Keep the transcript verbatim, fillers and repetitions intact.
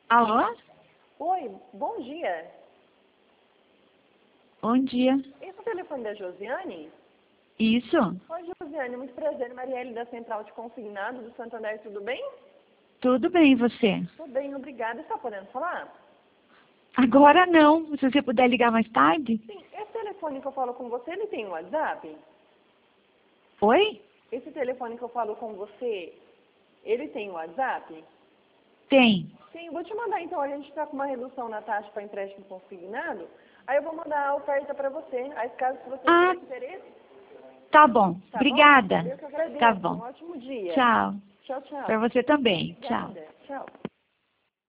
Alô? Oi, bom dia. Bom dia. Esse é o telefone da Josiane? Isso? Oi, Josiane, muito prazer. Marielle da Central de Consignado do Santander, tudo bem? Tudo bem, e você? Tudo bem, obrigada. Está podendo falar? Agora não. Se você puder ligar mais tarde. Sim, esse telefone que eu falo com você, ele tem WhatsApp? Oi? Esse telefone que eu falo com você, ele tem WhatsApp? Tem. Sim, vou te mandar então, a gente está com uma redução na taxa para empréstimo consignado, aí eu vou mandar a oferta para você, aí caso você Ah, tiver interesse, tá bom. tá bom? Obrigada. Eu que agradeço, Tá um bom. ótimo dia. Tchau. Tchau, tchau. Pra você também. Tchau. Obrigada, tchau.